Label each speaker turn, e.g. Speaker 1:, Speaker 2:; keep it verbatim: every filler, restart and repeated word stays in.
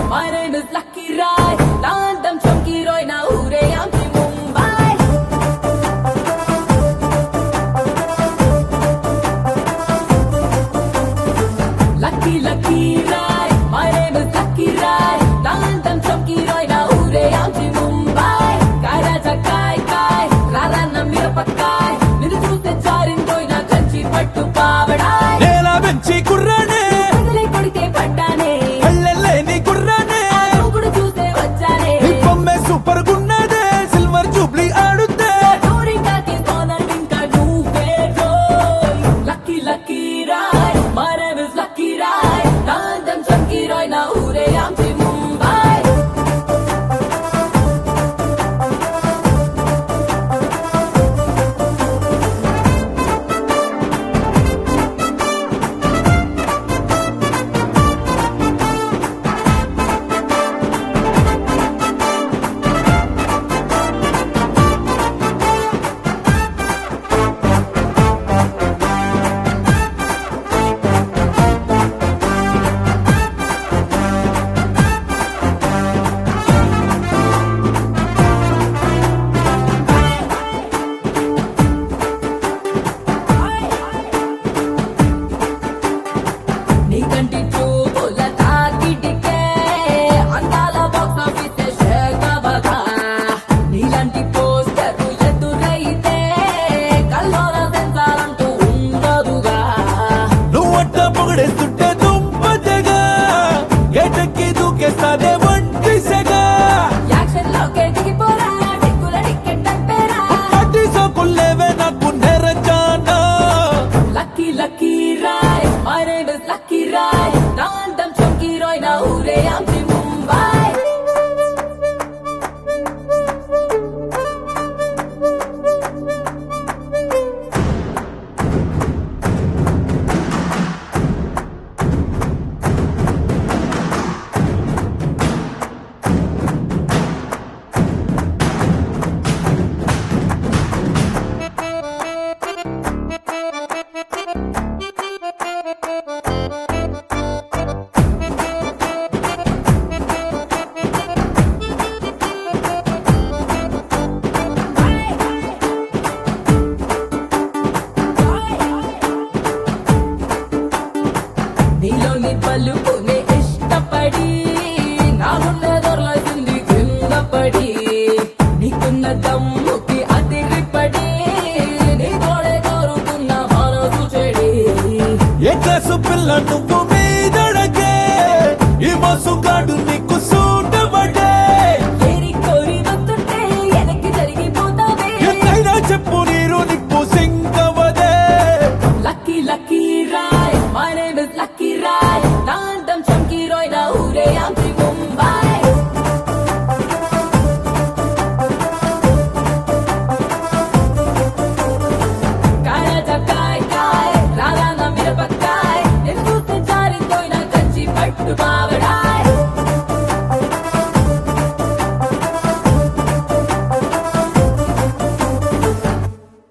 Speaker 1: My name is Lucky Rai. Nandam Chunky Roy na ure amchi Mumbai. Lucky Lucky Rai. My name is Lucky Rai. Nandam Chunky Roy na ure amchi Mumbai. Kai raja kai kai. Rara na mirapakai. Niru chuse charin roy na kanchi pattu pavadai.
Speaker 2: Nela benchi kurrane.
Speaker 1: Kadale kodite pattane.
Speaker 2: Halleleni kurrane.
Speaker 1: Adugudu chuse vachane.
Speaker 2: Ipomme super gunnade. Silver jubilee aadudde.
Speaker 1: Dooringa ke corner inka nuve roy. Lucky Lucky Rai. My name is Lucky Rai. Nandam Chunky Roy na ure amchi Mumbai. నీ కంటి చూపుల తాకిడికే అందాల box office షేకవగా నీలాంటి poster ఎదురైతే కల్లోల censor అంటూ ఉండదుగా
Speaker 2: నువ్వట్ట పొగడేస్తుంటే దుంపదగా గేటెక్కి దూకేస్తాదే వంటి Sega
Speaker 1: action లోకే దిగిపోరా టిక్కుల ticket అంటేరా
Speaker 2: party సోకుల్లేవే నాకు నెరచానా
Speaker 1: Lucky Lucky Rai my name is Lucky Rai నాందం చౌకీ రాయ్ నా ఊరే ఆంచి ముంబై నీలోని పలుకునే ఇష్టపడి నా గుండె దొరలేసింది కింద పడి నీకున్న దమ్ముకి అదిరిపడి నీ తోడే కోరుకున్న మనసు చెడి
Speaker 2: ఏ క్లాసు పిల్ల నువ్వు మీదడకే ఈ మోసుగాడు నీకు సూటబడే
Speaker 1: ఏరి కోరి వస్తుంటే వెనక్కి జరిగిపోతావే
Speaker 2: ఎంతైనా చెప్పు నీరు నిప్పు సింగవదే
Speaker 1: Lucky Lucky Rai my name is Lucky Rai నాందం చంకీ రాయ్ నా ఊరే